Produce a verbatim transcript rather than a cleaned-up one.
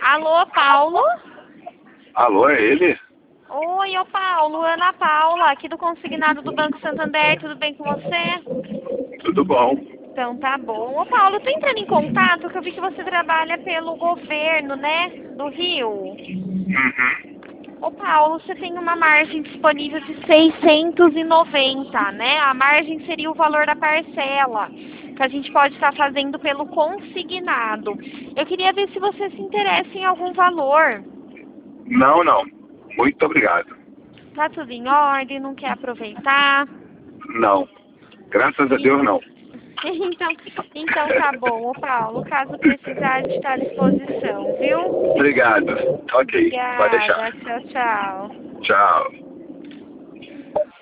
Alô, Paulo? Alô, é ele? Oi, ô Paulo, Ana Paula, aqui do Consignado do Banco Santander, tudo bem com você? Tudo bom? Então tá bom. Ô Paulo, eu tô entrando em contato que eu vi que você trabalha pelo governo, né, do Rio. Uhum. Ô Paulo, você tem uma margem disponível de seiscentos e noventa, né? A margem seria o valor da parcela que a gente pode estar fazendo pelo consignado. Eu queria ver se você se interessa em algum valor. Não, não. Muito obrigado. Tá tudo em ordem, não quer aproveitar? Não. Graças a Deus, não. Então, então tá bom, ô Paulo. Caso precisar, a gente está à disposição, viu? Obrigado. Ok, pode deixar. Obrigada. Tchau, tchau. Tchau.